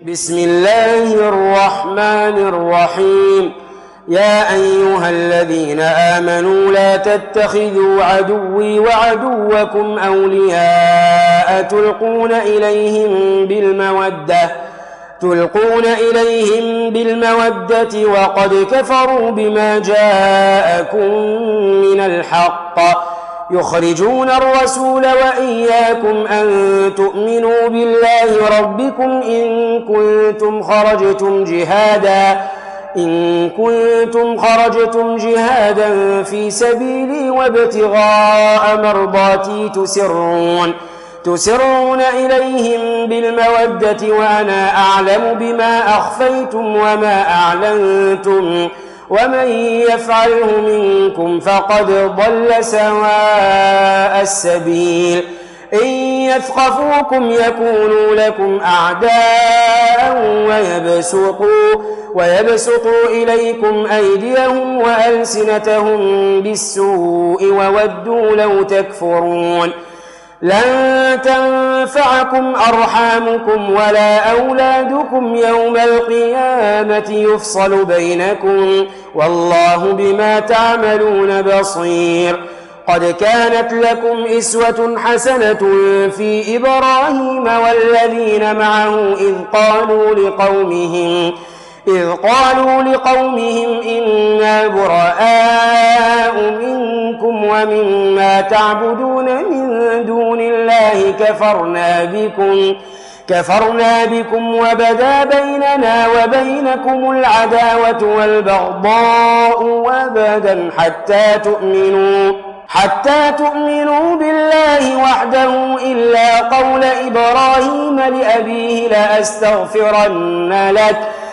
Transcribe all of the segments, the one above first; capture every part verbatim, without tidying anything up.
بسم الله الرحمن الرحيم. يا أيها الذين آمنوا لا تتخذوا عدوي وعدوكم أولياء تلقون إليهم بالمودة تلقون إليهم بالمودة وقد كفروا بما جاءكم من الحق يخرجون الرسول وإياكم أن تؤمنوا بالله ربكم إن كنتم خرجتم جهادا إن كنتم خرجتم جهادا في سبيلي وابتغاء مرضاتي تسرون تسرون إليهم بالمودة وأنا أعلم بما أخفيتم وما أعلنتم ومن يفعله منكم فقد ضل سواء السبيل. إن يثقفوكم يكونوا لكم أعداء ويبسطوا, ويبسطوا إليكم أيديهم وألسنتهم بالسوء وودوا لو تكفرون. لن تنفعكم أرحامكم ولا أولادكم يوم القيامة يفصل بينكم والله بما تعملون بصير. قد كانت لكم إسوة حسنة في إبراهيم والذين معه إذ قالوا لقومهم إذ قالوا لقومهم إنا براء منكم ومما تعبدون من دون الله كفرنا بكم كفرنا بكم وبدا بيننا وبينكم العداوة والبغضاء أبدا حتى تؤمنوا حتى تؤمنوا بالله وحده إلا قول إبراهيم لأبيه لأستغفرن لك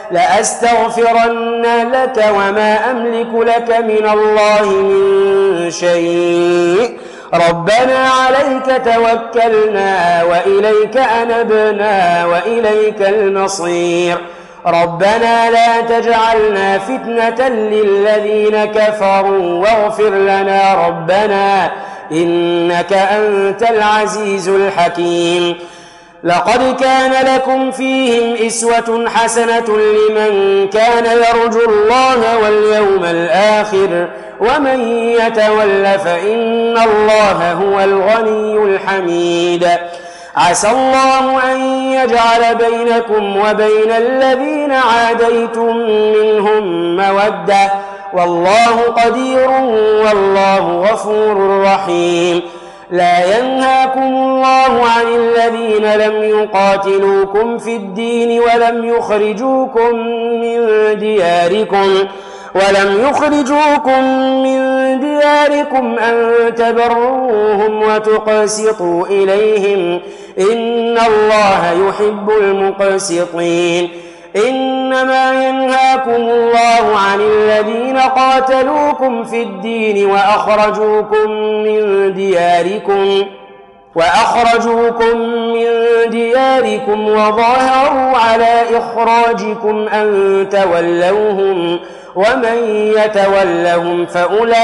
لأستغفرن لك وما أملك لك من الله من شيء ربنا عليك توكلنا وإليك أنبنا وإليك المصير. ربنا لا تجعلنا فتنة للذين كفروا واغفر لنا ربنا إنك أنت العزيز الحكيم. لقد كان لكم فيهم إسوة حسنة لمن كان يرجو الله واليوم الآخر ومن يتول فإن الله هو الغني الحميد. عسى الله أن يجعل بينكم وبين الذين عاديتم منهم مودة والله قدير والله غفور رحيم. لا ينهاكم الله عن الذين لم يقاتلوكم في الدين ولم يخرجوكم من دياركم ولم يخرجوكم من دياركم أن تبروهم وتقسطوا إليهم إن الله يحب المقسطين. إنما ينهاكم الله عن الذين قاتلوكم في الدين وأخرجوكم من دياركم وأخرجوكم من دياركم وظاهروا على إخراجكم أن تولوهم ومن يتولهم فأولئك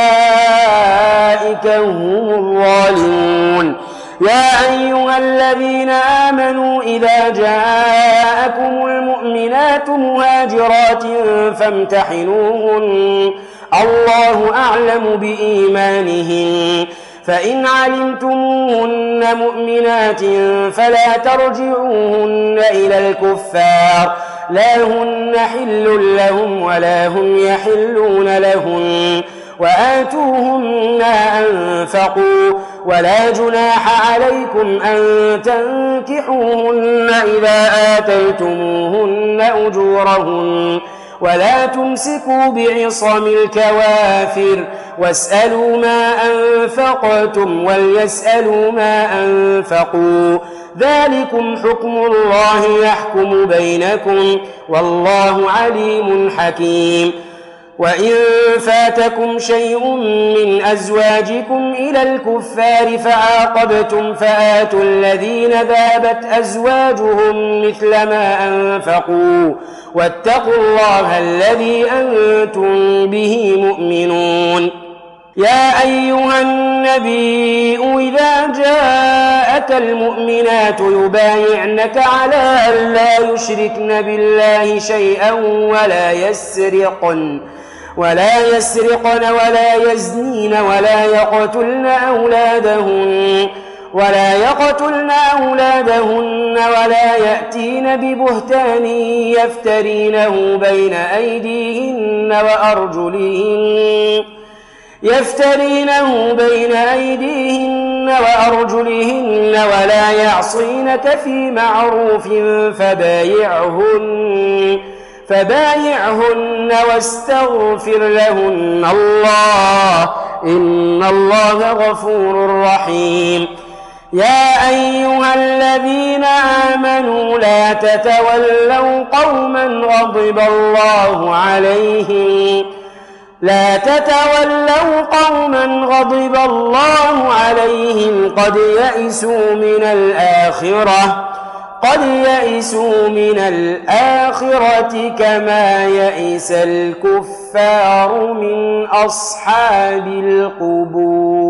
هم الظالمون. يا أيها الذين آمنوا إذا جاءكم المؤمنات مهاجرات فامتحنوهن الله أعلم بإيمانهن فإن علمتموهن مؤمنات فلا ترجعوهن إلى الكفار لا هن حل لهم ولا هم يحلون لهن وآتوهم ما أنفقوا ولا جناح عليكم أن تنكحوهن إذا آتيتموهن أجورهن ولا تمسكوا بعصم الكوافر واسألوا ما أنفقتم وليسألوا ما أنفقوا ذلكم حكم الله يحكم بينكم والله عليم حكيم. وإن فاتكم شيء من أزواجكم إلى الكفار فعاقبتم فآتوا الذين ذهبت أزواجهم مثل ما أنفقوا واتقوا الله الذي أنتم به مؤمنون. يا أيها النبي إذا جاءك المؤمنات يبايعنك على أن لا يشركن بالله شيئا ولا يسرقن ولا يسرقن ولا يزنين ولا يقتلن أولادهن ولا يقتلن أولادهن ولا يأتين ببهتان يفترينه بين أيديهن وأرجلهن يفترينه بين أيديهن وأرجلهن ولا يعصينك في معروف فبايعهن فبايعهن واستغفر لهن الله إن الله غفور رحيم. يا أيها الذين آمنوا لا تتولوا قوما غضب الله عليهم لا تتولوا قوما غضب الله عليهم قد يئسوا من الآخرة قد يئسوا من الآخرة كما يئس الكفار من أصحاب القبور.